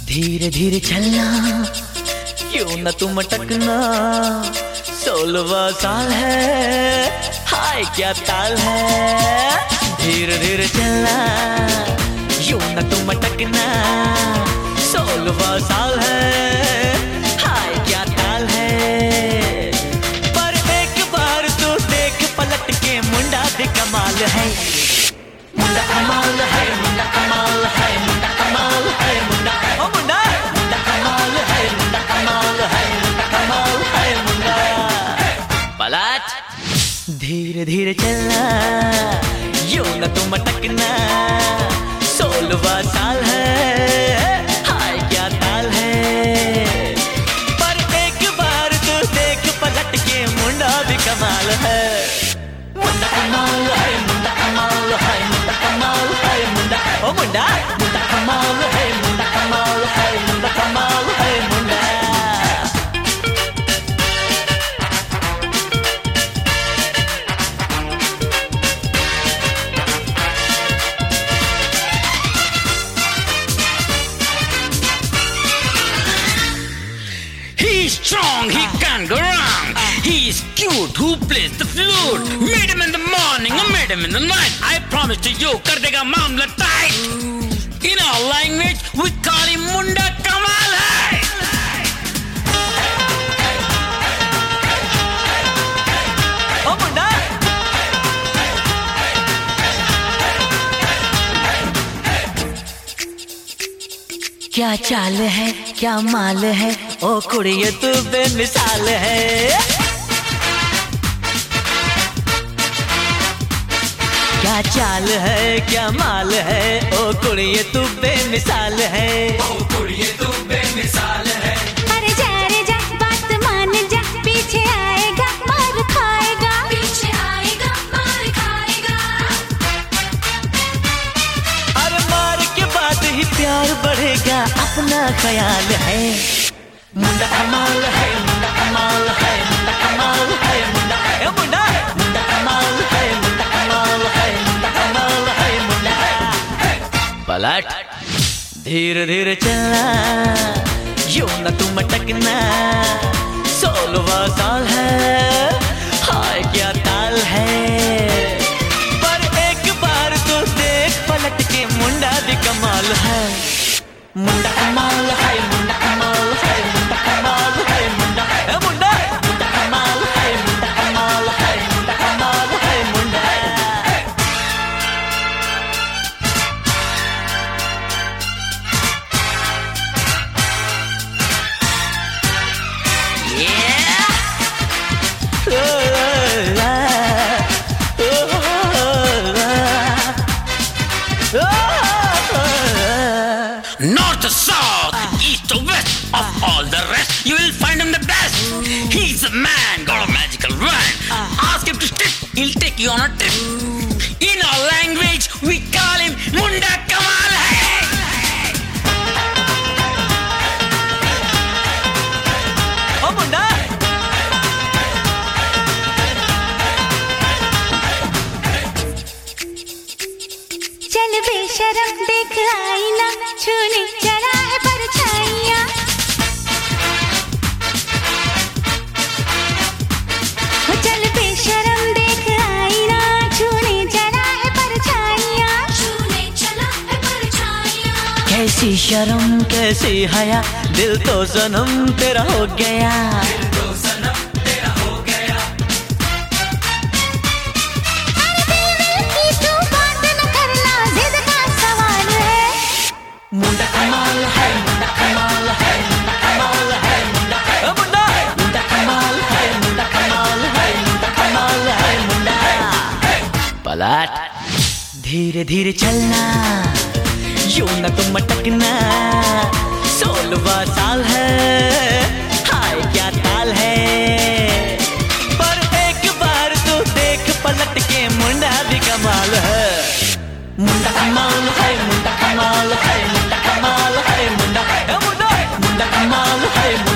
धीरे धीरे चलना, क्यों न तुम अटकना। 16वां साल है, हाय क्या ताल है। धीरे धीरे चलना, क्यों न तुम अटकना। 16वां साल है, हाय क्या ताल है। पर एक बार तू देख पलट के, मुंडा भी कमाल है। मुंडा कमाल है, मुंडा कमाल है, मुंडा कमाल है, मुंडा ओ मुंडा, मुंडा कमाल है, मुंडा कमाल है, मुंडा कमाल है, मुंडा। पलट, धीरे धीरे चलना, यूं न तुम अटकना। 16वां साल है, हाय क्या ताल है। पर एक बार तू देख पलट के, मुंडा भी कमाल है। मुंडा कमाल है, मुंडा कमाल है, मुंडा कमाल है, मुंडा ओ मुंडा, मुंडा कमाल है, मुंडा कमाल है, मुंडा कमाल है, मुंडा। He's strong, he can't go wrong. He's cute, who plays the flute. Meet him in the morning, I meet him in the night. I promise to you, कर देगा मामला tight. In our language, we call him मुंडा कमाल है. ओ मुंडा, क्या चाल है, क्या माल है, ओ कुड़िए तू बेमिसाल है। क्या चाल है, क्या माल है, ओ कुड़िए तू बेमिसाल है। ओ कुड़िए तू बेमिसाल है। अरे जा रे जा, बात मान जा, पीछे आएगा मार खाएगा, पीछे आएगा मार खाएगा। अरे मार के बाद ही प्यार बढ़ेगा, अपना ख्याल है। मुंडा कमाल है, मुंडा कमाल है, मुंडा कमाल है, मुंडा ए मुंडा, मुंडा कमाल है, मुंडा कमाल है, मुंडा कमाल है, मुंडा। पलट, धीरे धीरे चलना, यूं न तुम अटकना। 16वां साल है, हाय क्या ताल है। पर एक बार तो देख पलट के, मुंडा भी कमाल है। मुंडा कमाल है, मुंडा कमाल है, मुंडा कमाल है, मुंडा ए मुंडा, मुंडा कमाल है, मुंडा कमाल है, मुंडा कमाल है, मुंडा। North to south, east to west, of all the rest, you will find him the best. He's a man, got a magical wand. Ask him to step, he'll take you on a trip. In our language, we call him मुंडा कमाल है. ओ मुंडा, चल बेशरम देख आईना, छूने चला है परछाइयाँ। चल बेशरम देख आईना, छूने चला है परछाइयाँ, छूने चला है परछाइयाँ। कैसी शर्म कैसी हया, दिल तो सनम तेरा हो गया। तो सनम तेरा हो गया। अरे दिल की तू बात न करना, जिद का सवाल है। मुंडा कमाल है, मुंडा कमाल है, मुंडा कमाल है, मुंडा ओ मुंडा, मुंडा कमाल है, मुंडा कमाल है, मुंडा कमाल है, मुंडा। पलट, धीरे धीरे चलना, यूं न तुम अटकना। 16वां साल है, हाय क्या ताल है। पर एक बार तो देख पलट के, मुंडा भी कमाल है। मुंडा कमाल है, मुंडा कमाल है, मुंडा कमाल है, मुंडा ए मुंडा, मुंडा कमाल है।